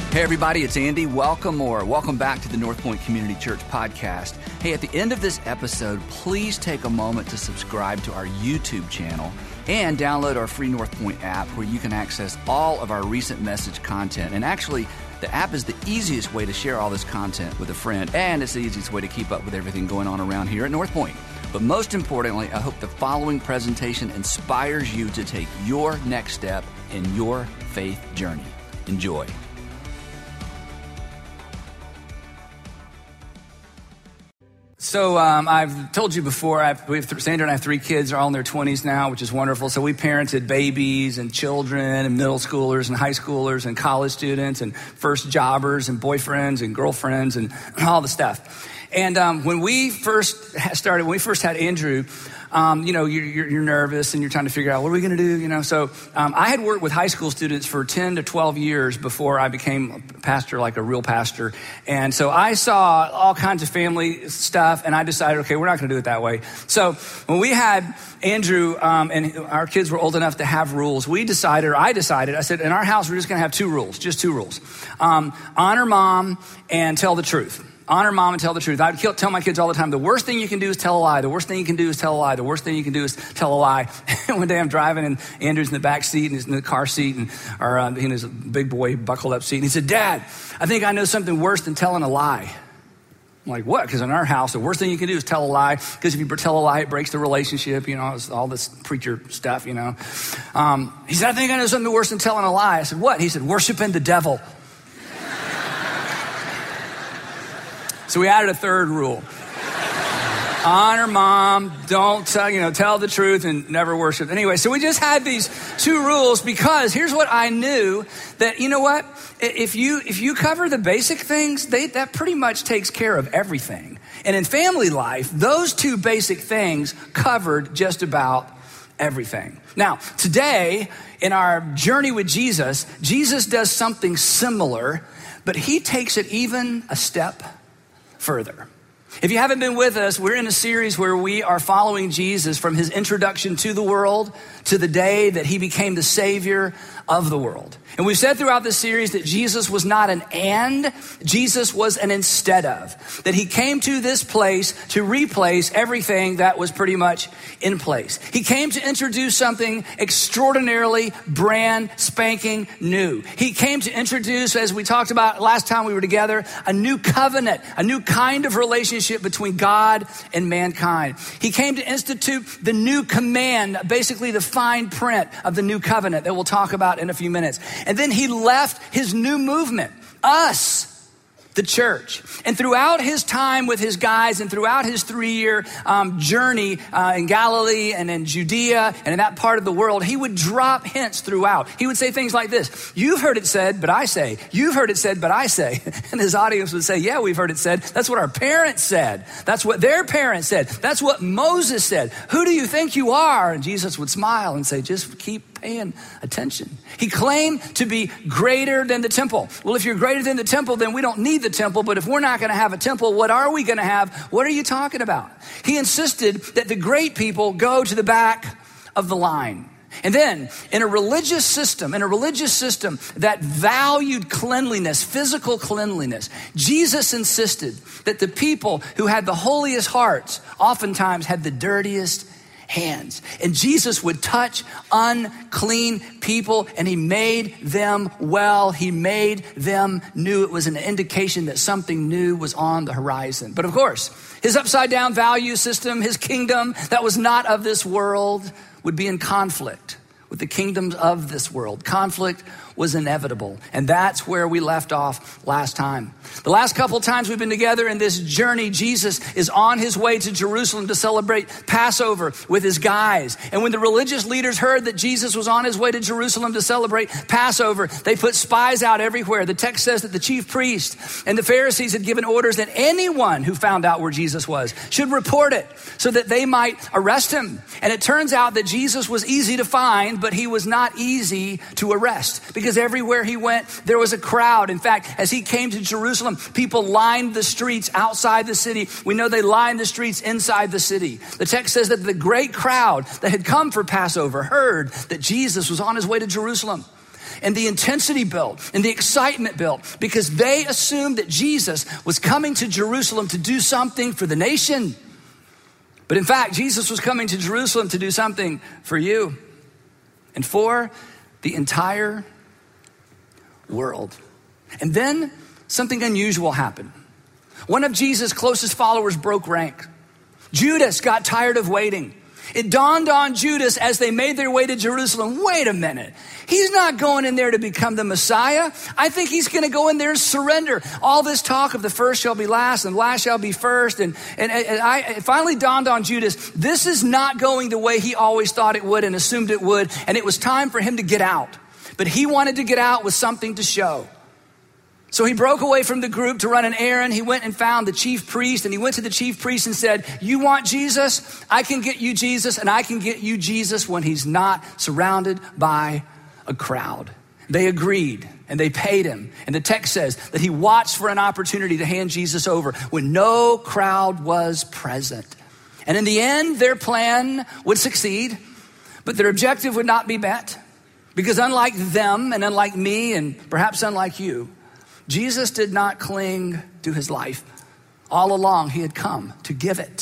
Hey everybody, it's Andy. Welcome back to the North Point Community Church podcast. Hey, at the end of this episode, please take a moment to subscribe to our YouTube channel and download our free North Point app where you can access all of our recent message content. And actually, the app is the easiest way to share all this content with a friend, and it's the easiest way to keep up with everything going on around here at North Point. But most importantly, I hope the following presentation inspires you to take your next step in your faith journey. Enjoy. So I've told you before, Sandra and I have 3 kids. They're all in their 20s now, which is wonderful. So we parented babies and children and middle schoolers and high schoolers and college students and first jobbers and boyfriends and girlfriends and all the stuff. And when we first had Andrew, you're nervous and you're trying to figure out, what are we going to do? So I had worked with high school students for 10 to 12 years before I became a pastor, like a real pastor. And so I saw all kinds of family stuff and I decided, okay, we're not going to do it that way. So when we had Andrew and our kids were old enough to have rules, I said, in our house, we're just going to have 2 rules, just 2 rules. Honor mom and tell the truth. Honor mom and tell the truth. I would tell my kids all the time, the worst thing you can do is tell a lie. The worst thing you can do is tell a lie. The worst thing you can do is tell a lie. One day I'm driving and Andrew's in the back seat and he's in the car seat or in his big boy buckled up seat. And he said, Dad, I think I know something worse than telling a lie. I'm like, what? Because in our house, the worst thing you can do is tell a lie. Because if you tell a lie, it breaks the relationship. It's all this preacher stuff, He said, I think I know something worse than telling a lie. I said, what? He said, worshiping the devil. So we added a 3rd rule. Honor mom, don't tell the truth and never worship. Anyway, so we just had these 2 rules because here's what I knew, that if you cover the basic things, that pretty much takes care of everything. And in family life, those 2 basic things covered just about everything. Now, today in our journey with Jesus does something similar, but he takes it even a step further. If you haven't been with us, we're in a series where we are following Jesus from his introduction to the world to the day that he became the Savior of the world. And we've said throughout this series that Jesus was not an and, Jesus was an instead of. That he came to this place to replace everything that was pretty much in place. He came to introduce something extraordinarily brand spanking new. He came to introduce, as we talked about last time we were together, a new covenant, a new kind of relationship between God and mankind. He came to institute the new command, basically the fine print of the new covenant that we'll talk about in a few minutes. And then he left his new movement, us, the church. And throughout his time with his guys and throughout his 3-year journey in Galilee and in Judea and in that part of the world, he would drop hints throughout. He would say things like this: you've heard it said, but I say. You've heard it said, but I say. And his audience would say, yeah, we've heard it said. That's what our parents said. That's what their parents said. That's what Moses said. Who do you think you are? And Jesus would smile and say, just keep paying attention. He claimed to be greater than the temple. Well, if you're greater than the temple, then we don't need the temple. But if we're not going to have a temple, what are we going to have? What are you talking about? He insisted that the great people go to the back of the line. And then in a religious system that valued cleanliness, physical cleanliness, Jesus insisted that the people who had the holiest hearts oftentimes had the dirtiest hands. And Jesus would touch unclean people and he made them well. He made them new. It was an indication that something new was on the horizon. But of course, his upside down value system, his kingdom that was not of this world, would be in conflict with the kingdoms of this world. Conflict was inevitable. And that's where we left off last time. The last couple times we've been together in this journey, Jesus is on his way to Jerusalem to celebrate Passover with his guys. And when the religious leaders heard that Jesus was on his way to Jerusalem to celebrate Passover, they put spies out everywhere. The text says that the chief priest and the Pharisees had given orders that anyone who found out where Jesus was should report it so that they might arrest him. And it turns out that Jesus was easy to find, but he was not easy to arrest, because everywhere he went, there was a crowd. In fact, as he came to Jerusalem, people lined the streets outside the city. We know they lined the streets inside the city. The text says that the great crowd that had come for Passover heard that Jesus was on his way to Jerusalem. and the intensity built and the excitement built because they assumed that Jesus was coming to Jerusalem to do something for the nation. But in fact, Jesus was coming to Jerusalem to do something for you and for the entire world. And then something unusual happened. One of Jesus' closest followers broke rank. Judas got tired of waiting. It dawned on Judas as they made their way to Jerusalem, wait a minute, he's not going in there to become the Messiah. I think he's going to go in there and surrender. All this talk of the first shall be last and last shall be first. And it finally dawned on Judas, this is not going the way he always thought it would and assumed it would. And it was time for him to get out. But he wanted to get out with something to show. So he broke away from the group to run an errand. He went and found the chief priest, and he went to the chief priest and said, you want Jesus? I can get you Jesus, and I can get you Jesus when he's not surrounded by a crowd. They agreed, and they paid him. And the text says that he watched for an opportunity to hand Jesus over when no crowd was present. And in the end, their plan would succeed, but their objective would not be met. Because unlike them, and unlike me, and perhaps unlike you, Jesus did not cling to his life. All along, he had come to give it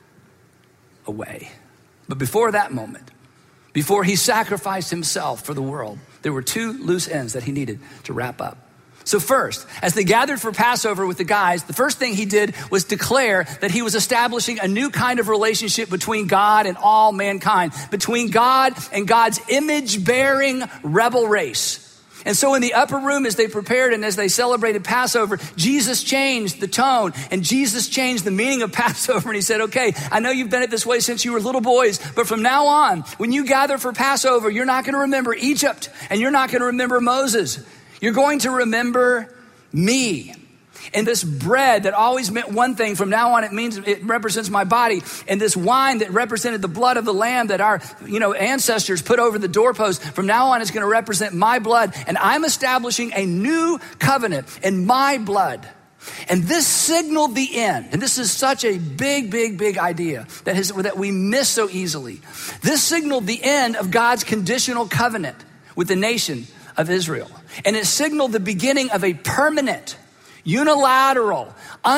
away. But before that moment, before he sacrificed himself for the world, there were two loose ends that he needed to wrap up. So first, as they gathered for Passover with the guys, the first thing he did was declare that he was establishing a new kind of relationship between God and all mankind, between God and God's image-bearing rebel race. And so in the upper room, as they prepared and as they celebrated Passover, Jesus changed the tone and Jesus changed the meaning of Passover. And he said, okay, I know you've done it this way since you were little boys, but from now on, when you gather for Passover, you're not going to remember Egypt and you're not going to remember Moses. You're going to remember me. And this bread that always meant one thing, from now on it represents my body. And this wine that represented the blood of the lamb that our ancestors put over the doorpost, from now on it's going to represent my blood. And I'm establishing a new covenant in my blood. And this signaled the end. And this is such a big idea that we miss so easily. This signaled the end of God's conditional covenant with the nation of Israel. And it signaled the beginning of a permanent, unilateral,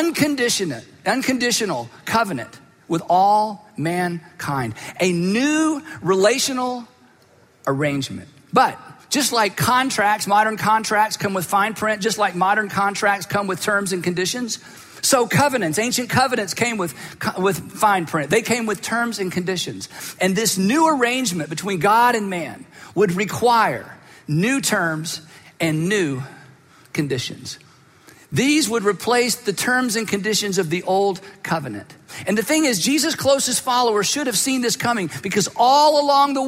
unconditional covenant with all mankind. A new relational arrangement. But just like contracts, modern contracts come with fine print, just like modern contracts come with terms and conditions, so covenants, ancient covenants came with fine print. They came with terms and conditions. And this new arrangement between God and man would require new terms and new conditions. These would replace the terms and conditions of the old covenant. And the thing is, Jesus' closest followers should have seen this coming because all along the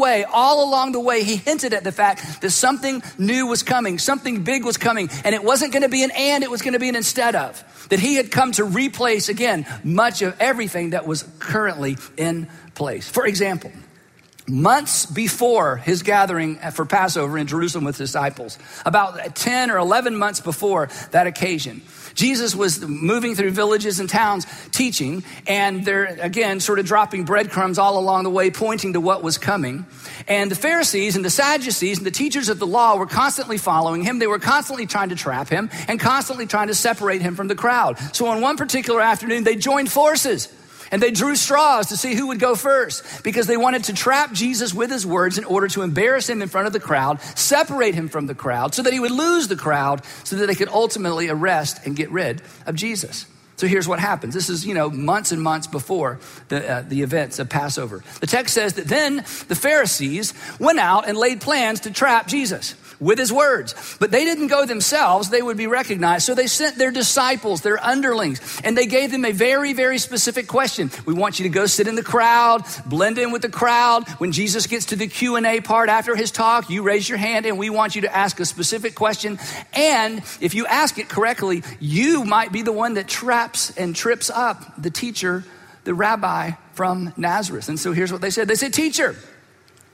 way, he hinted at the fact that something new was coming, something big was coming, and it wasn't going to be an and, it was going to be an instead of. That he had come to replace, again, much of everything that was currently in place. For example, months before his gathering for Passover in Jerusalem with his disciples, about 10 or 11 months before that occasion, Jesus was moving through villages and towns teaching, and they're, again, sort of dropping breadcrumbs all along the way, pointing to what was coming. And the Pharisees and the Sadducees and the teachers of the law were constantly following him. They were constantly trying to trap him and constantly trying to separate him from the crowd. So on one particular afternoon, they joined forces. And they drew straws to see who would go first because they wanted to trap Jesus with his words in order to embarrass him in front of the crowd, separate him from the crowd so that he would lose the crowd so that they could ultimately arrest and get rid of Jesus. So here's what happens. This is, months and months before the events of Passover. The text says that then the Pharisees went out and laid plans to trap Jesus with his words. But they didn't go themselves. They would be recognized. So they sent their disciples, their underlings, and they gave them a very, very specific question. We want you to go sit in the crowd, blend in with the crowd. When Jesus gets to the Q&A part after his talk, you raise your hand and we want you to ask a specific question. And if you ask it correctly, you might be the one that traps and trips up the teacher, the rabbi from Nazareth. And so here's what they said. They said, "Teacher,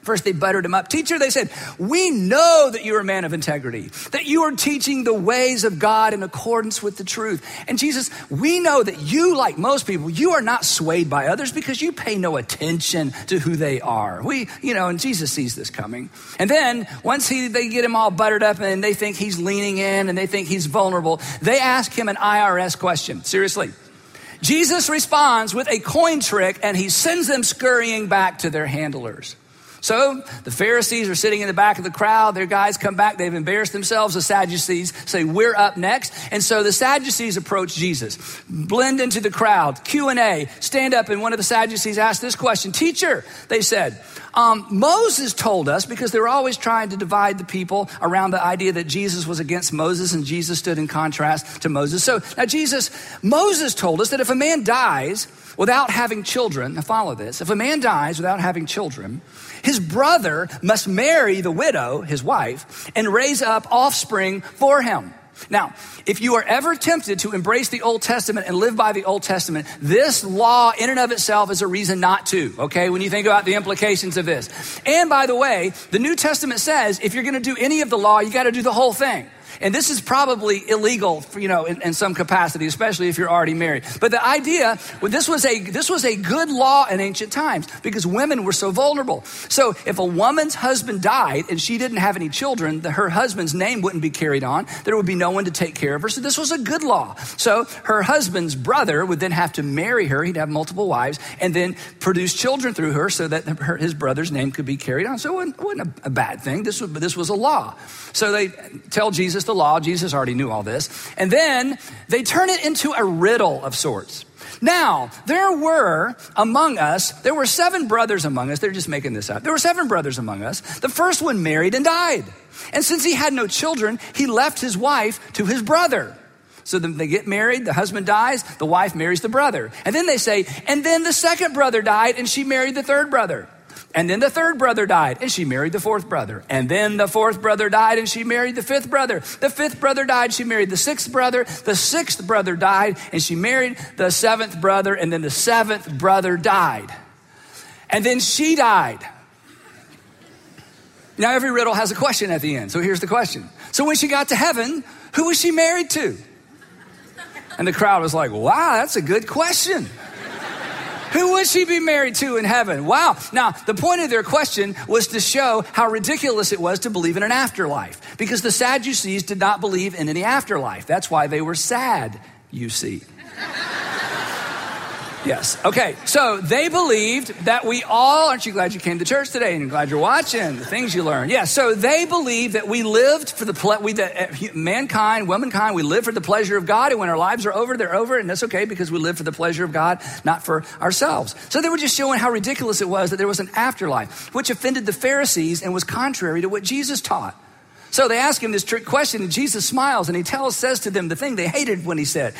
First, they buttered him up. Teacher, they said, we know that you're a man of integrity, that you are teaching the ways of God in accordance with the truth. And Jesus, we know that you, like most people, you are not swayed by others because you pay no attention to who they are. And Jesus sees this coming. And then once they get him all buttered up and they think he's leaning in and they think he's vulnerable, they ask him an IRS question. Seriously. Jesus responds with a coin trick and he sends them scurrying back to their handlers. So the Pharisees are sitting in the back of the crowd. Their guys come back. They've embarrassed themselves. The Sadducees say, we're up next. And so the Sadducees approach Jesus, blend into the crowd, Q&A, stand up. And one of the Sadducees asked this question, teacher, they said, Moses told us, because they were always trying to divide the people around the idea that Jesus was against Moses and Jesus stood in contrast to Moses. So now Moses told us that if a man dies without having children, now follow this, if a man dies without having children, his brother must marry the widow, his wife, and raise up offspring for him. Now, if you are ever tempted to embrace the Old Testament and live by the Old Testament, this law in and of itself is a reason not to, okay, when you think about the implications of this. And by the way, the New Testament says if you're going to do any of the law, you got to do the whole thing. And this is probably illegal, in some capacity, especially if you're already married. But the idea, this was a good law in ancient times because women were so vulnerable. So if a woman's husband died and she didn't have any children, her husband's name wouldn't be carried on. There would be no one to take care of her. So this was a good law. So her husband's brother would then have to marry her. He'd have multiple wives and then produce children through her so that his brother's name could be carried on. So it wasn't a bad thing. This was a law. So they tell Jesus the law. Jesus already knew all this. And then they turn it into a riddle of sorts. Now, there were 7 brothers among us. They're just making this up. There were 7 brothers among us. The first one married and died. And since he had no children, he left his wife to his brother. So they get married, the husband dies, the wife marries the brother. And then they say, and then the second brother died and she married the third brother. And then the third brother died and she married the fourth brother. And then the fourth brother died and she married the fifth brother. The fifth brother died, she married the sixth brother. The sixth brother died and she married the seventh brother. And then the seventh brother died. And then she died. Now every riddle has a question at the end. So here's the question. So when she got to heaven, who was she married to? And the crowd was like, wow, that's a good question. Who would she be married to in heaven? Wow. Now, the point of their question was to show how ridiculous it was to believe in an afterlife, because the Sadducees did not believe in any afterlife. That's why they were sad, you see. Yes. Okay. So they believed that we all, aren't you glad you came to church today and you're glad you're watching the things you learned? Yeah. So they believed that we lived for mankind, womankind, we live for the pleasure of God. And when our lives are over, they're over. And that's okay because we live for the pleasure of God, not for ourselves. So they were just showing how ridiculous it was that there was an afterlife, which offended the Pharisees and was contrary to what Jesus taught. So they ask him this trick question and Jesus smiles and he says to them the thing they hated when he said,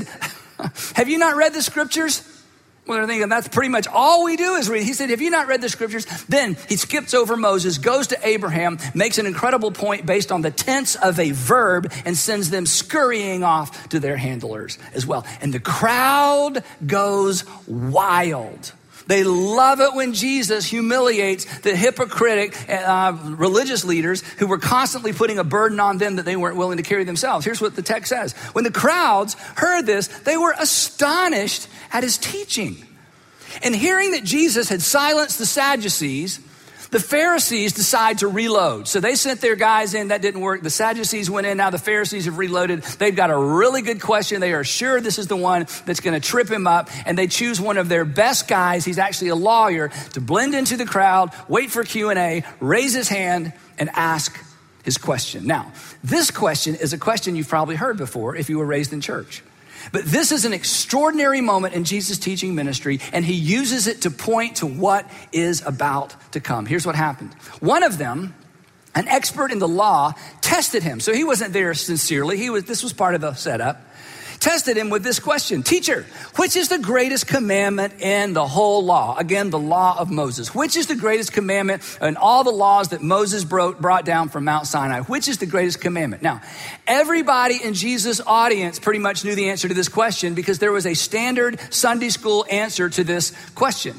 have you not read the scriptures? Well, they're thinking that's pretty much all we do is read. He said, have you not read the scriptures? Then he skips over Moses, goes to Abraham, makes an incredible point based on the tense of a verb and sends them scurrying off to their handlers as well. And the crowd goes wild. They love it when Jesus humiliates the hypocritic religious leaders who were constantly putting a burden on them that they weren't willing to carry themselves. Here's what the text says. When the crowds heard this, they were astonished at his teaching. And hearing that Jesus had silenced the Sadducees, the Pharisees decide to reload. So they sent their guys in. That didn't work. The Sadducees went in. Now the Pharisees have reloaded. They've got a really good question. They are sure this is the one that's going to trip him up. And they choose one of their best guys. He's actually a lawyer, to blend into the crowd, wait for Q&A, raise his hand, and ask his question. Now, this question is a question you've probably heard before if you were raised in church. But this is an extraordinary moment in Jesus' teaching ministry, and he uses it to point to what is about to come. Here's what happened. One of them, an expert in the law, tested him. So he wasn't there sincerely. This was part of the setup. Tested him with this question. Teacher, which is the greatest commandment in the whole law? Again, the law of Moses. Which is the greatest commandment in all the laws that Moses brought down from Mount Sinai? Which is the greatest commandment? Now, everybody in Jesus' audience pretty much knew the answer to this question because there was a standard Sunday school answer to this question.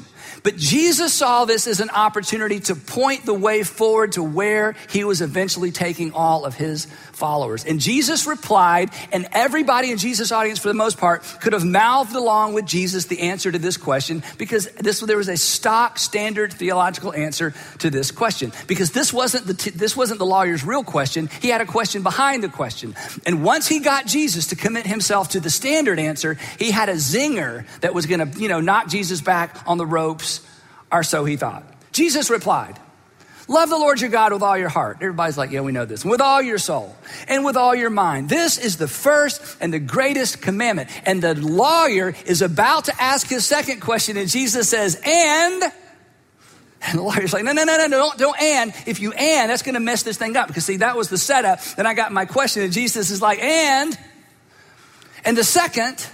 But Jesus saw this as an opportunity to point the way forward to where he was eventually taking all of his followers. And Jesus replied, and everybody in Jesus' audience, for the most part, could have mouthed along with Jesus the answer to this question, because there was a stock standard theological answer to this question. Because this wasn't the lawyer's real question. He had a question behind the question. And once he got Jesus to commit himself to the standard answer, he had a zinger that was going to, knock Jesus back on the ropes, or so he thought. Jesus replied, love the Lord your God with all your heart. Everybody's like, yeah, we know this. With all your soul and with all your mind. This is the first and the greatest commandment. And the lawyer is about to ask his second question, and Jesus says, and the lawyer's like, no, don't and. If you and, that's going to mess this thing up. Because see, that was the setup. Then I got my question, and Jesus is like, and the second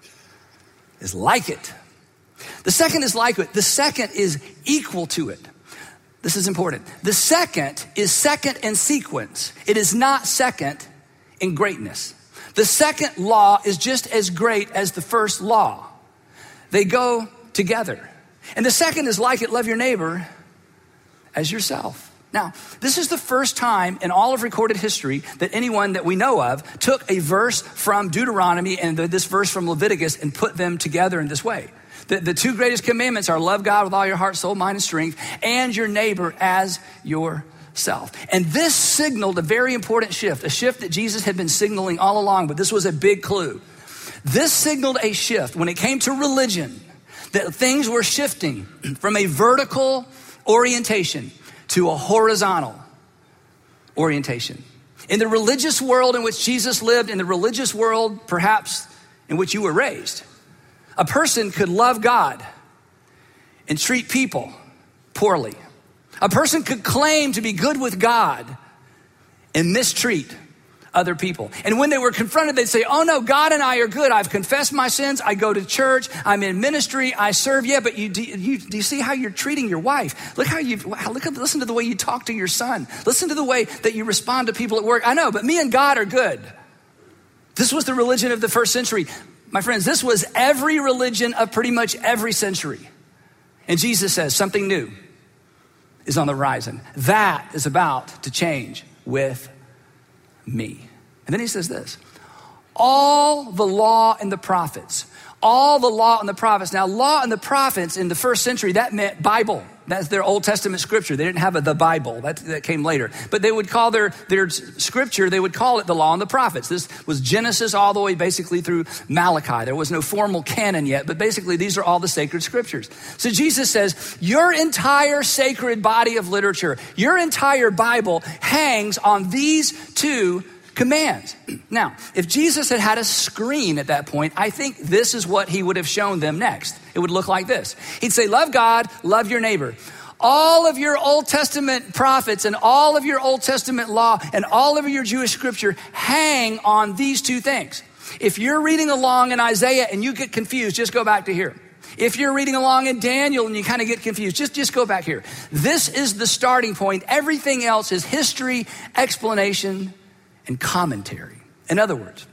is like it. The second is like it. The second is equal to it. This is important. The second is second in sequence. It is not second in greatness. The second law is just as great as the first law. They go together. And the second is like it, love your neighbor as yourself. Now, this is the first time in all of recorded history that anyone that we know of took a verse from Deuteronomy and this verse from Leviticus and put them together in this way. The two greatest commandments are love God with all your heart, soul, mind, and strength, and your neighbor as yourself. And this signaled a very important shift, a shift that Jesus had been signaling all along, but this was a big clue. This signaled a shift when it came to religion, that things were shifting from a vertical orientation to a horizontal orientation. In the religious world in which Jesus lived, in the religious world perhaps in which you were raised, a person could love God and treat people poorly. A person could claim to be good with God and mistreat other people. And when they were confronted, they'd say, oh no, God and I are good. I've confessed my sins. I go to church. I'm in ministry. I serve. Yeah, but do you see how you're treating your wife? Listen to the way you talk to your son. Listen to the way that you respond to people at work. I know, but me and God are good. This was the religion of the first century. My friends, this was every religion of pretty much every century. And Jesus says something new is on the horizon. That is about to change with me. And then he says this, all the law and the prophets, all the law and the prophets. Now, law and the prophets in the first century, that meant Bible. That's their Old Testament scripture. They didn't have the Bible. That came later. But they would call their scripture, they would call it the law and the prophets. This was Genesis all the way basically through Malachi. There was no formal canon yet, but basically these are all the sacred scriptures. So Jesus says, your entire sacred body of literature, your entire Bible hangs on these two commands. Now, if Jesus had had a screen at that point, I think this is what he would have shown them next. It would look like this. He'd say, love God, love your neighbor. All of your Old Testament prophets and all of your Old Testament law and all of your Jewish scripture hang on these two things. If you're reading along in Isaiah and you get confused, just go back to here. If you're reading along in Daniel and you kind of get confused, just go back here. This is the starting point. Everything else is history, explanation, and commentary. In other words,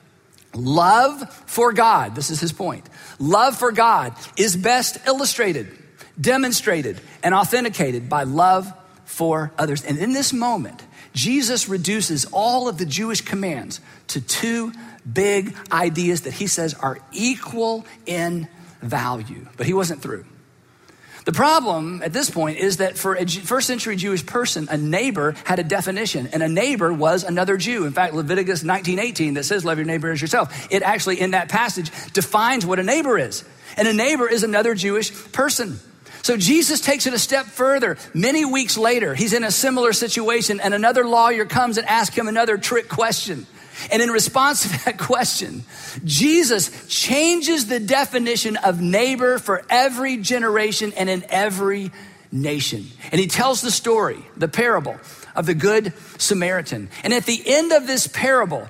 love for God, this is his point. Love for God is best illustrated, demonstrated, and authenticated by love for others. And in this moment, Jesus reduces all of the Jewish commands to two big ideas that he says are equal in value. But he wasn't through. The problem at this point is that for a first century Jewish person, a neighbor had a definition, and a neighbor was another Jew. In fact, Leviticus 19:18 that says love your neighbor as yourself, it actually in that passage defines what a neighbor is. And a neighbor is another Jewish person. So Jesus takes it a step further. Many weeks later, he's in a similar situation, and another lawyer comes and asks him another trick question. And in response to that question, Jesus changes the definition of neighbor for every generation and in every nation. And he tells the story, the parable of the Good Samaritan. And at the end of this parable,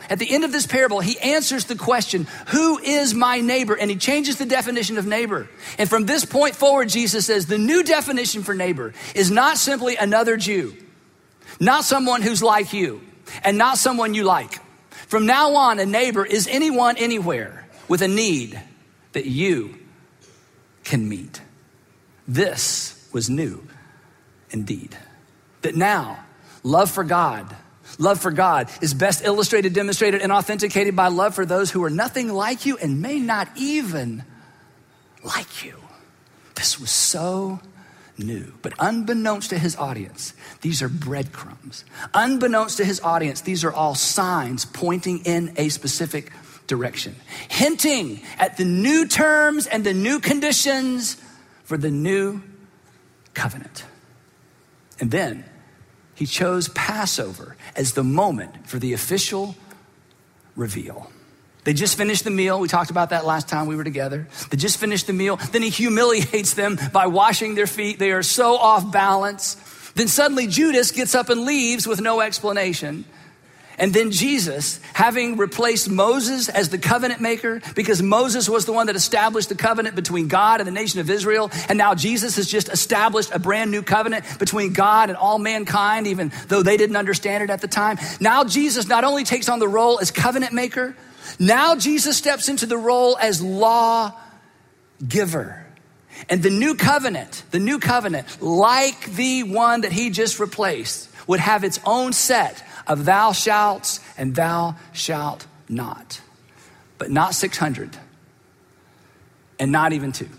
he answers the question, who is my neighbor? And he changes the definition of neighbor. And from this point forward, Jesus says the new definition for neighbor is not simply another Jew, not someone who's like you, and not someone you like. From now on, a neighbor is anyone, anywhere with a need that you can meet. This was new indeed. That now, love for God is best illustrated, demonstrated, and authenticated by love for those who are nothing like you and may not even like you. This was so new. But unbeknownst to his audience, these are breadcrumbs. Unbeknownst to his audience, these are all signs pointing in a specific direction, hinting at the new terms and the new conditions for the new covenant. And then he chose Passover as the moment for the official reveal. They just finished the meal. We talked about that last time we were together. They just finished the meal. Then he humiliates them by washing their feet. They are so off balance. Then suddenly Judas gets up and leaves with no explanation. And then Jesus, having replaced Moses as the covenant maker, because Moses was the one that established the covenant between God and the nation of Israel, and now Jesus has just established a brand new covenant between God and all mankind, even though they didn't understand it at the time. Now Jesus not only takes on the role as covenant maker, now Jesus steps into the role as law giver. And the new covenant, like the one that he just replaced, would have its own set of thou shalt and thou shalt not. But not 600 and not even 2.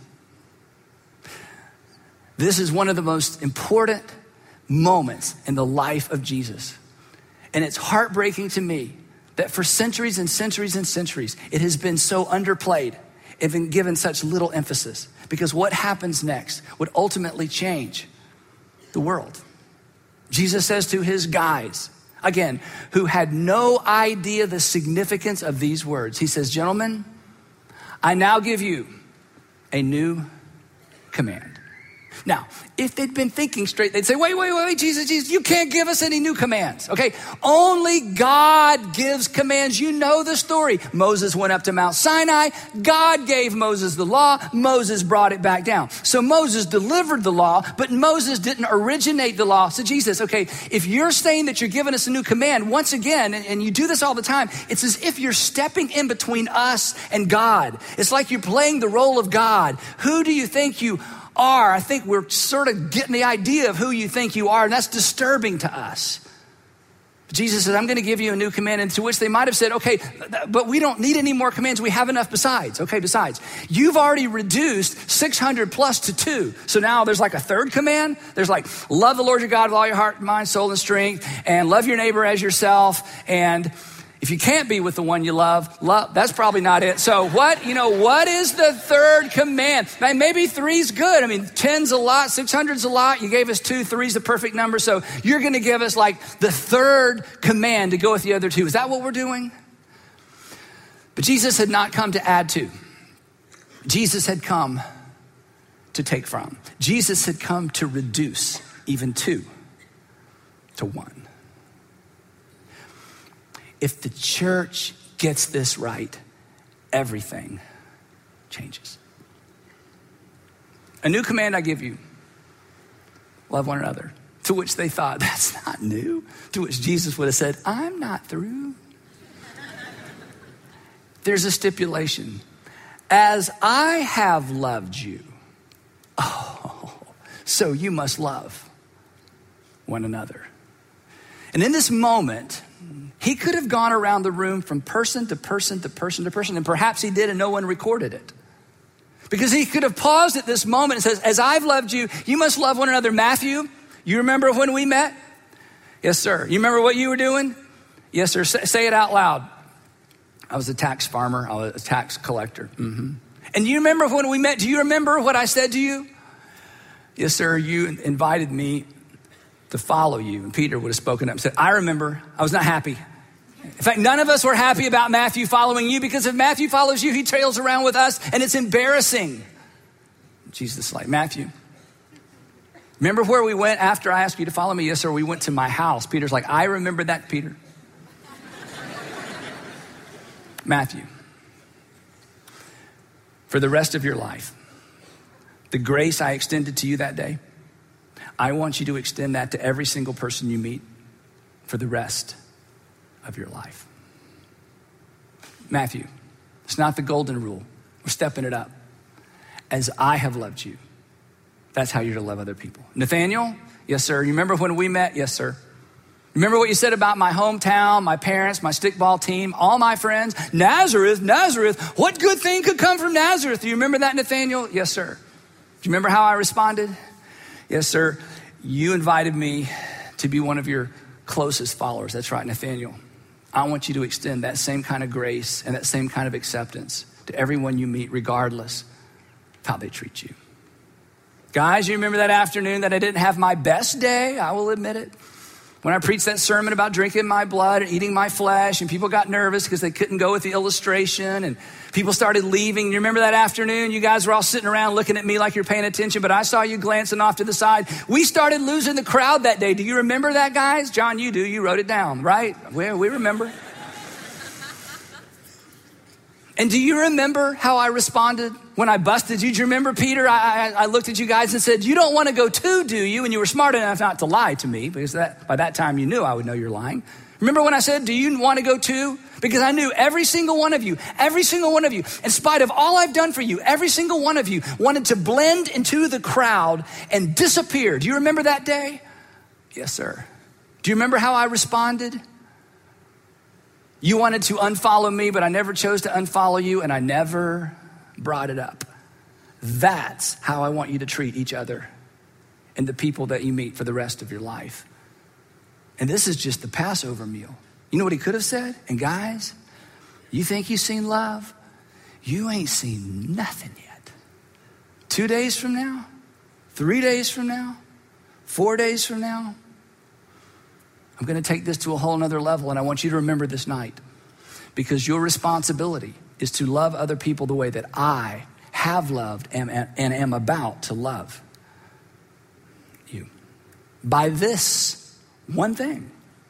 This is one of the most important moments in the life of Jesus. And it's heartbreaking to me that for centuries and centuries and centuries, it has been so underplayed and been given such little emphasis, because what happens next would ultimately change the world. Jesus says to his guys, again, who had no idea the significance of these words, he says, gentlemen, I now give you a new command. Now, if they'd been thinking straight, they'd say, wait, Jesus, you can't give us any new commands, okay? Only God gives commands. You know the story. Moses went up to Mount Sinai. God gave Moses the law. Moses brought it back down. So Moses delivered the law, but Moses didn't originate the law. So Jesus, okay, if you're saying that you're giving us a new command, once again, and you do this all the time, it's as if you're stepping in between us and God. It's like you're playing the role of God. Who do you think you are? I think we're sort of getting the idea of who you think you are, and that's disturbing to us. Jesus said, I'm going to give you a new command, and to which they might have said, okay, but we don't need any more commands. We have enough besides. Okay, besides. You've already reduced 600 plus to 2. So now there's like a third command. There's like, love the Lord your God with all your heart, mind, soul, and strength, and love your neighbor as yourself, and if you can't be with the one you love, that's probably not it. So what is the third command? Now, maybe 3's good. I mean, 10's a lot, 600's a lot. You gave us 2, 3's the perfect number. So you're going to give us like the third command to go with the other 2. Is that what we're doing? But Jesus had not come to add to. Jesus had come to take from. Jesus had come to reduce even 2 to 1. If the church gets this right, everything changes. A new command I give you, love one another. To which they thought, that's not new. To which Jesus would have said, I'm not through. There's a stipulation. As I have loved you, so you must love one another. And in this moment, he could have gone around the room from person to person to person to person, and perhaps he did and no one recorded it. Because he could have paused at this moment and says, as I've loved you, you must love one another. Matthew, you remember when we met? Yes, sir. You remember what you were doing? Yes, sir. Say it out loud. I was a tax farmer. I was a tax collector. Mm-hmm. And you remember when we met? Do you remember what I said to you? Yes, sir. You invited me to follow you. And Peter would have spoken up and said, I remember. I was not happy. In fact, none of us were happy about Matthew following you, because if Matthew follows you, he trails around with us and it's embarrassing. Jesus is like, Matthew, remember where we went after I asked you to follow me? Yes, sir. We went to my house. Peter's like, I remember that, Peter. Matthew, for the rest of your life, the grace I extended to you that day, I want you to extend that to every single person you meet for the rest of your life. Matthew, it's not the golden rule. We're stepping it up. As I have loved you, That's how you're to love other people. Nathaniel, yes, sir. You remember when we met? Yes, sir. Remember what you said about my hometown, my parents, my stickball team, all my friends? Nazareth, what good thing could come from Nazareth? Do you remember that, Nathaniel? Yes, sir. Do you remember how I responded? Yes, sir. You invited me to be one of your closest followers. That's right, Nathaniel. I want you to extend that same kind of grace and that same kind of acceptance to everyone you meet, regardless of how they treat you. Guys, you remember that afternoon that I didn't have my best day? I will admit it. When I preached that sermon about drinking my blood and eating my flesh, and people got nervous because they couldn't go with the illustration, and people started leaving. You remember that afternoon? You guys were all sitting around looking at me like you're paying attention, but I saw you glancing off to the side. We started losing the crowd that day. Do you remember that, guys? John, you do. You wrote it down, right? Well, we remember. And do you remember how I responded when I busted you? Do you remember, Peter? I looked at you guys and said, you don't want to go too, do you? And you were smart enough not to lie to me, because by that time you knew I would know you're lying. Remember when I said, do you want to go too? Because I knew every single one of you, in spite of all I've done for you, every single one of you wanted to blend into the crowd and disappear. Do you remember that day? Yes, sir. Do you remember how I responded? You wanted to unfollow me, but I never chose to unfollow you, and I never brought it up. That's how I want you to treat each other and the people that you meet for the rest of your life. And this is just the Passover meal. You know what he could have said? And guys, you think you've seen love? You ain't seen nothing yet. 2 days from now, 3 days from now, 4 days from now, I'm going to take this to a whole nother level, and I want you to remember this night, because your responsibility is to love other people the way that I have loved and am about to love you. By this one thing,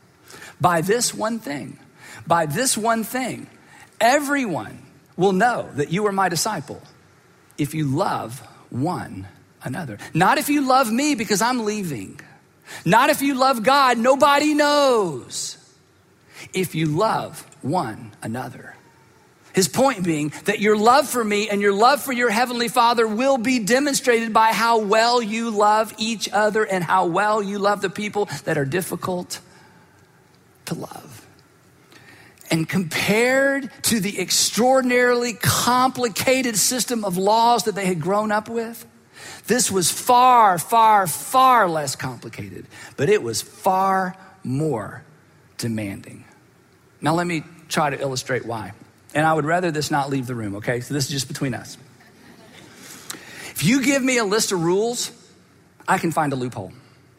everyone will know that you are my disciple if you love one another. Not if you love me because I'm leaving. Not if you love God, nobody knows. If you love one another. His point being that your love for me and your love for your heavenly Father will be demonstrated by how well you love each other and how well you love the people that are difficult to love. And compared to the extraordinarily complicated system of laws that they had grown up with, this was far, far, far less complicated, but it was far more demanding. Now let me try to illustrate why. And I would rather this not leave the room, okay? So this is just between us. If you give me a list of rules, I can find a loophole.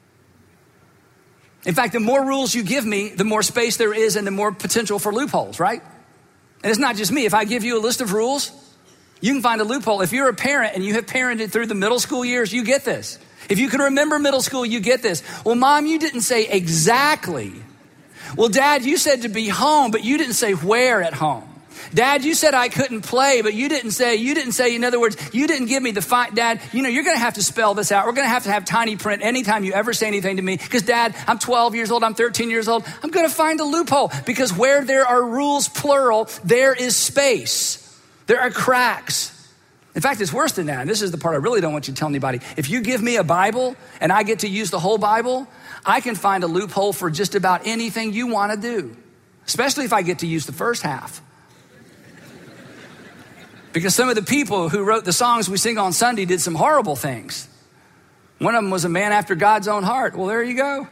In fact, the more rules you give me, the more space there is and the more potential for loopholes, right? And it's not just me. If I give you a list of rules, you can find a loophole. If you're a parent and you have parented through the middle school years, you get this. If you can remember middle school, you get this. Well, Mom, you didn't say exactly. Well, Dad, you said to be home, but you didn't say where at home. Dad, you said I couldn't play, but you didn't say, in other words, you didn't give me the Dad, you're going to have to spell this out. We're going to have tiny print anytime you ever say anything to me. Because Dad, I'm 12 years old. I'm 13 years old. I'm going to find a loophole, because where there are rules, plural, there is space. There are cracks. In fact, it's worse than that. And this is the part I really don't want you to tell anybody. If you give me a Bible and I get to use the whole Bible, I can find a loophole for just about anything you want to do, especially if I get to use the first half. Because some of the people who wrote the songs we sing on Sunday did some horrible things. One of them was a man after God's own heart. Well, there you go.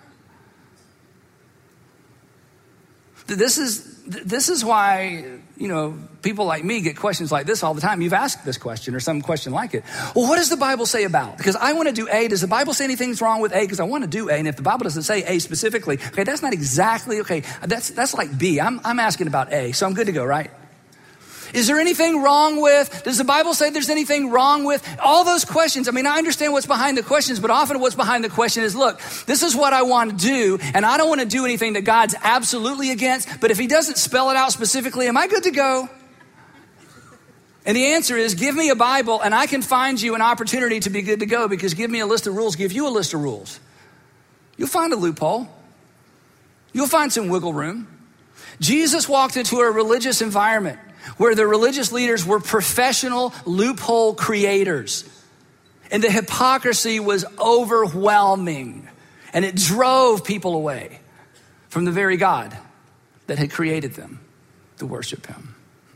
This is why, people like me get questions like this all the time. You've asked this question or some question like it. Well, what does the Bible say about? Because I want to do A. Does the Bible say anything's wrong with A? Because I want to do A. And if the Bible doesn't say A specifically, okay, that's not exactly, okay, that's like B. I'm asking about A, so I'm good to go, right? Is there anything wrong with? Does the Bible say there's anything wrong with? All those questions. I mean, I understand what's behind the questions, but often what's behind the question is, look, this is what I want to do, and I don't want to do anything that God's absolutely against, but if he doesn't spell it out specifically, am I good to go? And the answer is, give me a Bible, and I can find you an opportunity to be good to go, because give me a list of rules, give you a list of rules. You'll find a loophole. You'll find some wiggle room. Jesus walked into a religious environment where the religious leaders were professional loophole creators. And the hypocrisy was overwhelming. And it drove people away from the very God that had created them to worship him.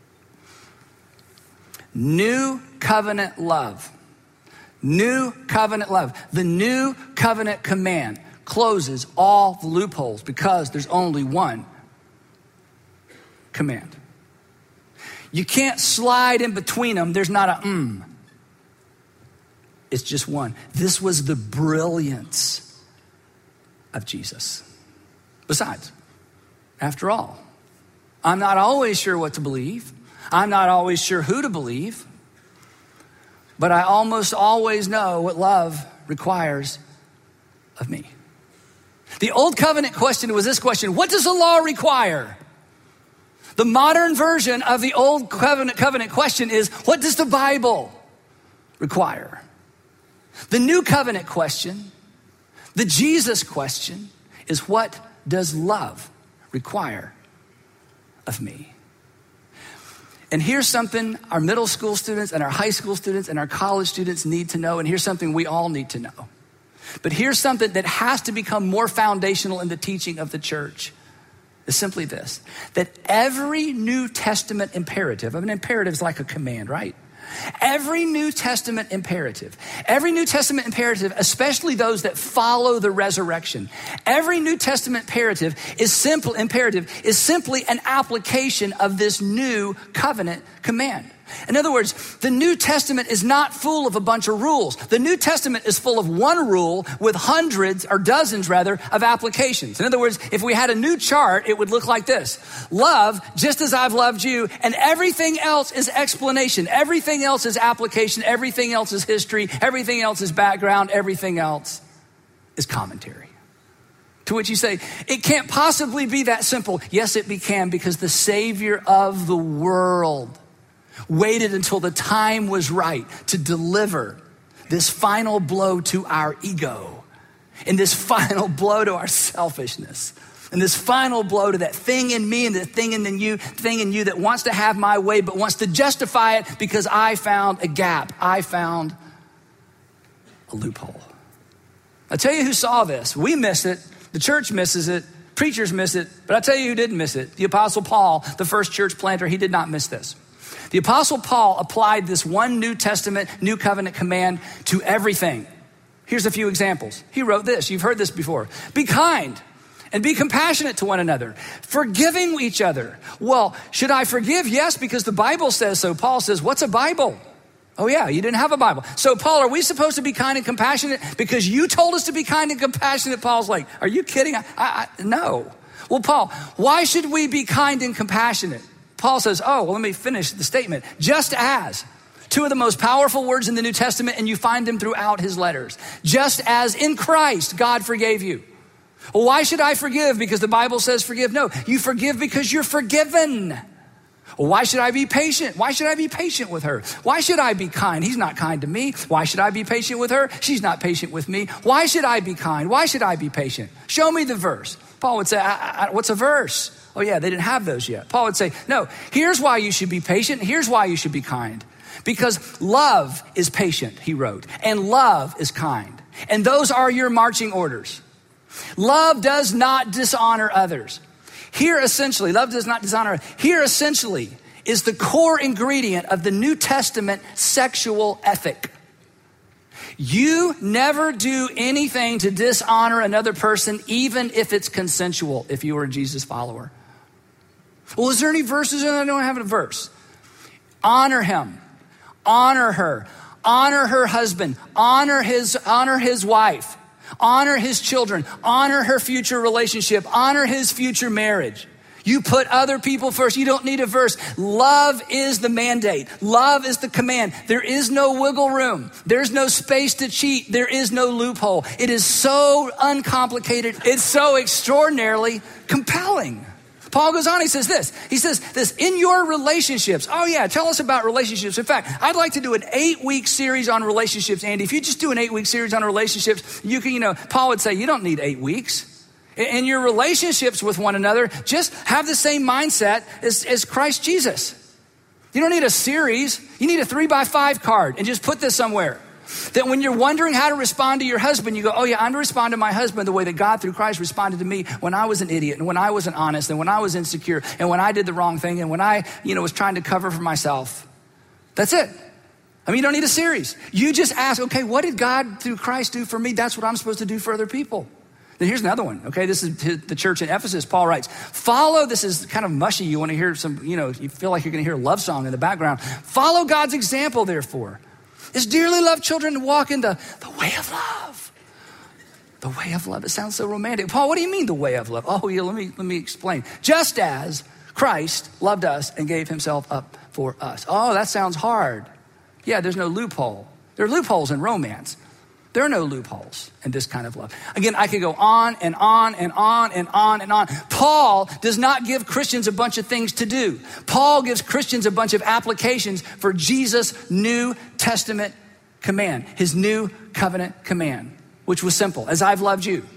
New covenant love. New covenant love. The new covenant command closes all the loopholes because there's only one command. You can't slide in between them. There's not a It's just one. This was the brilliance of Jesus. Besides, after all, I'm not always sure what to believe. I'm not always sure who to believe. But I almost always know what love requires of me. The old covenant question was this question: what does the law require? The modern version of the old covenant question is, what does the Bible require? The new covenant question, the Jesus question, is what does love require of me? And here's something our middle school students and our high school students and our college students need to know, and here's something we all need to know. But here's something that has to become more foundational in the teaching of the church. Is simply this: that every New Testament imperative, I mean, imperative is like a command, right? Every New Testament imperative, especially those that follow the resurrection, every New Testament imperative is simply an application of this new covenant command. In other words, the New Testament is not full of a bunch of rules. The New Testament is full of one rule with dozens of applications. In other words, if we had a new chart, it would look like this: love just as I've loved you, and everything else is explanation. Everything else is application. Everything else is history. Everything else is background. Everything else is commentary. To which you say, it can't possibly be that simple. Yes, it can, because the Savior of the world waited until the time was right to deliver this final blow to our ego, and this final blow to our selfishness, and this final blow to that thing in me and the thing in you that wants to have my way but wants to justify it because I found a gap. I found a loophole. I'll tell you who saw this. We miss it. The church misses it. Preachers miss it. But I'll tell you who didn't miss it. The Apostle Paul, the first church planter, he did not miss this. The Apostle Paul applied this one New Testament, New Covenant command to everything. Here's a few examples. He wrote this. You've heard this before. Be kind and be compassionate to one another, forgiving each other. Well, should I forgive? Yes, because the Bible says so. Paul says, what's a Bible? Oh yeah, you didn't have a Bible. So Paul, are we supposed to be kind and compassionate because you told us to be kind and compassionate? Paul's like, are you kidding? No. Well, Paul, why should we be kind and compassionate? Paul says, let me finish the statement. Just as, two of the most powerful words in the New Testament, and you find them throughout his letters. Just as in Christ, God forgave you. Well, why should I forgive? Because the Bible says forgive. No, you forgive because you're forgiven. Well, why should I be patient? Why should I be patient with her? Why should I be kind? He's not kind to me. Why should I be patient with her? She's not patient with me. Why should I be kind? Why should I be patient? Show me the verse. Paul would say, what's a verse? Oh yeah, they didn't have those yet. Paul would say, no, here's why you should be patient. Here's why you should be kind. Because love is patient, he wrote, and love is kind. And those are your marching orders. Love does not dishonor others. Love does not dishonor. Here essentially is the core ingredient of the New Testament sexual ethic. You never do anything to dishonor another person, even if it's consensual, if you are a Jesus follower. Well, is there any verses? I don't have a verse. Honor him, honor her, honor her husband, honor his wife, honor his children, honor her future relationship, honor his future marriage. You put other people first. You don't need a verse. Love is the mandate. Love is the command. There is no wiggle room. There's no space to cheat. There is no loophole. It is so uncomplicated. It's so extraordinarily compelling. Paul goes on, he says this, in your relationships. Oh yeah, tell us about relationships. In fact, I'd like to do an 8-week series on relationships, Andy. If you just do an 8-week series on relationships, you can, Paul would say, you don't need 8 weeks. In your relationships with one another, just have the same mindset as Christ Jesus. You don't need a series. You need a 3x5 card and just put this somewhere. That when you're wondering how to respond to your husband, you go, oh yeah, I'm to respond to my husband the way that God through Christ responded to me when I was an idiot and when I wasn't honest and when I was insecure and when I did the wrong thing and when I, was trying to cover for myself. That's it. I mean, you don't need a series. You just ask, okay, what did God through Christ do for me? That's what I'm supposed to do for other people. Then here's another one, okay? This is the church in Ephesus. Paul writes, this is kind of mushy. You want to hear some, you feel like you're going to hear a love song in the background. Follow God's example, therefore. As dearly loved children, walk in the way of love. The way of love. It sounds so romantic. Paul, what do you mean the way of love? Oh, yeah, let me explain. Just as Christ loved us and gave himself up for us. Oh, that sounds hard. Yeah, there's no loophole. There are loopholes in romance. There are no loopholes in this kind of love. Again, I could go on and on and on and on and on. Paul does not give Christians a bunch of things to do. Paul gives Christians a bunch of applications for Jesus' New Testament command, his new covenant command, which was simple. As I've loved you,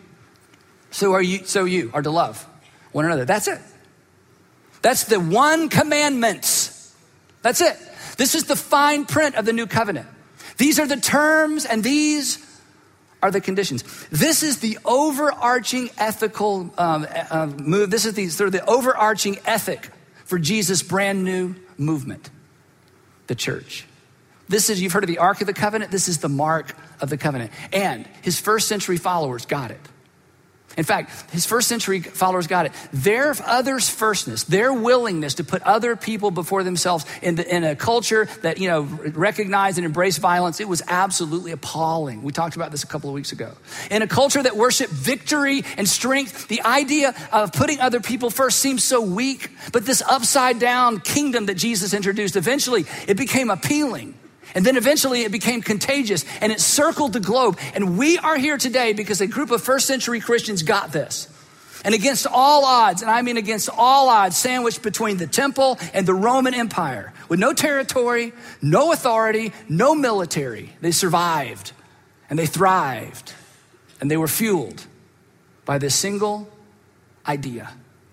so you are to love one another. That's it. That's the one commandments. That's it. This is the fine print of the new covenant. These are the terms and these are the conditions. This is the overarching ethical move. This is the overarching ethic for Jesus' brand new movement, the church. You've heard of the Ark of the Covenant. This is the mark of the covenant. And his first century followers got it. In fact, his first century followers got it. Their others' firstness, their willingness to put other people before themselves in a culture that, recognized and embraced violence, it was absolutely appalling. We talked about this a couple of weeks ago. In a culture that worshiped victory and strength, the idea of putting other people first seems so weak, but this upside down kingdom that Jesus introduced, eventually it became appealing. And then eventually it became contagious and it circled the globe. And we are here today because a group of first century Christians got this. And against all odds, and I mean against all odds, sandwiched between the temple and the Roman Empire, with no territory, no authority, no military, they survived and they thrived and they were fueled by this single idea.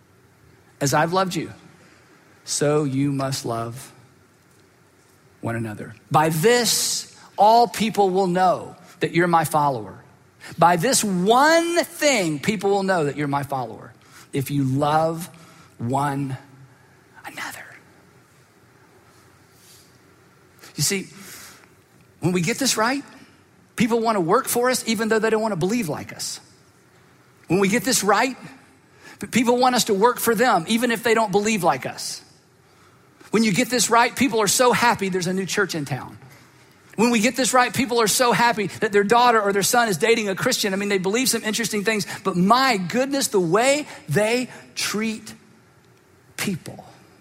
As I've loved you, so you must love one another. By this, all people will know that you're my follower. By this one thing, people will know that you're my follower. If you love one another. You see, when we get this right, people want to work for us even though they don't want to believe like us. When we get this right, people want us to work for them even if they don't believe like us. When you get this right, people are so happy there's a new church in town. When we get this right, people are so happy that their daughter or their son is dating a Christian. I mean, they believe some interesting things, but my goodness, the way they treat people.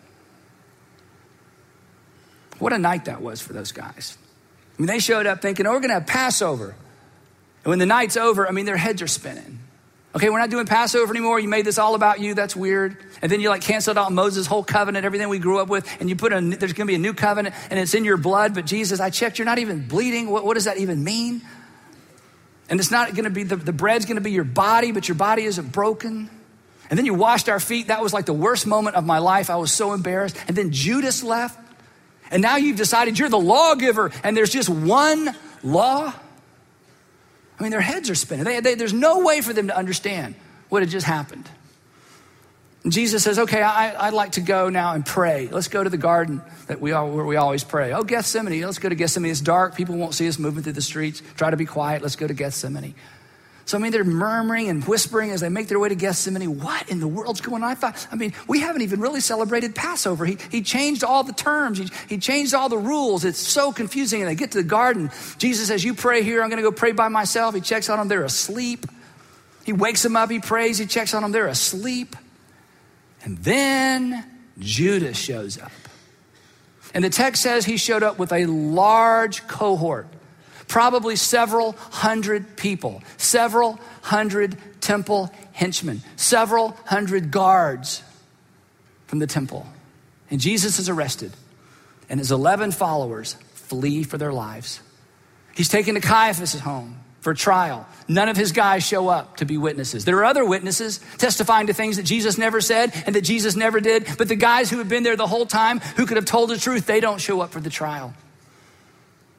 What a night that was for those guys. I mean, they showed up thinking, we're going to have Passover. And when the night's over, their heads are spinning. Okay, we're not doing Passover anymore. You made this all about you. That's weird. And then you canceled out Moses' whole covenant, everything we grew up with. And you there's going to be a new covenant and it's in your blood. But Jesus, I checked, you're not even bleeding. What does that even mean? And it's not going to be, the bread's going to be your body, but your body isn't broken. And then you washed our feet. That was like the worst moment of my life. I was so embarrassed. And then Judas left. And now you've decided you're the lawgiver and there's just one law. Their heads are spinning. There's no way for them to understand what had just happened. And Jesus says, okay, I'd like to go now and pray. Let's go to the garden where we always pray. Oh, Gethsemane, let's go to Gethsemane. It's dark. People won't see us moving through the streets. Try to be quiet. Let's go to Gethsemane. So, they're murmuring and whispering as they make their way to Gethsemane. What in the world's going on? We haven't even really celebrated Passover. He changed all the terms. He changed all the rules. It's so confusing. And they get to the garden. Jesus says, you pray here. I'm going to go pray by myself. He checks on them. They're asleep. He wakes them up. He prays. He checks on them. They're asleep. And then Judas shows up. And the text says he showed up with a large cohort. Probably several hundred people, several hundred temple henchmen, several hundred guards from the temple. And Jesus is arrested and his 11 followers flee for their lives. He's taken to Caiaphas' home for trial. None of his guys show up to be witnesses. There are other witnesses testifying to things that Jesus never said and that Jesus never did. But the guys who had been there the whole time, who could have told the truth, they don't show up for the trial.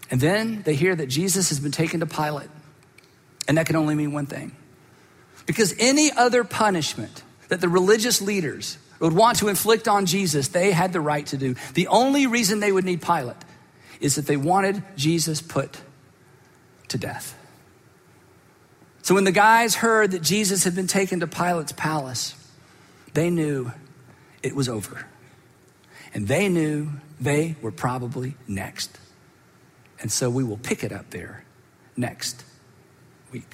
And then they hear that Jesus has been taken to Pilate. And that can only mean one thing. Because any other punishment that the religious leaders would want to inflict on Jesus, they had the right to do. The only reason they would need Pilate is that they wanted Jesus put to death. So when the guys heard that Jesus had been taken to Pilate's palace, they knew it was over. And they knew they were probably next. And so we will pick it up there next week.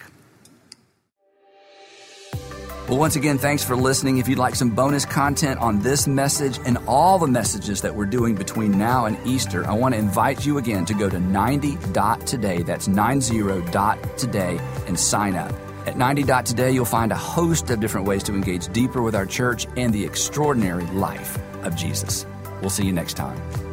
Well, once again, thanks for listening. If you'd like some bonus content on this message and all the messages that we're doing between now and Easter, I want to invite you again to go to 90.today. That's 90.today and sign up. At 90.today, you'll find a host of different ways to engage deeper with our church and the extraordinary life of Jesus. We'll see you next time.